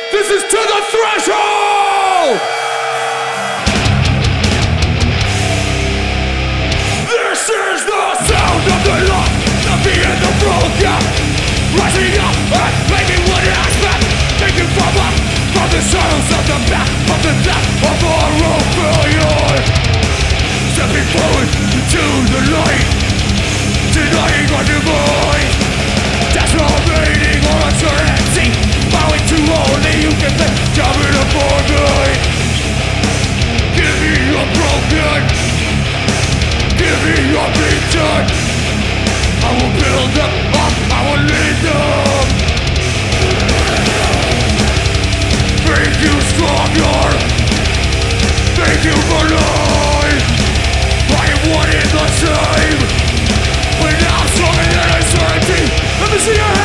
This is To the Threshold! This is the sound of the lost, the beat and the broken. Rising up and making what it expect. Taking from the shadows of the back of the death of our failure. Stepping forward to the light, denying our demise. Desolating our uncertainty, bowing to only you can think. Coming upon me. Give me your broken, give me your beaten. I will build them up, I will lead them. Make you stronger, make you believe. I am one in the same. We're now stronger than uncertainty. Let me see your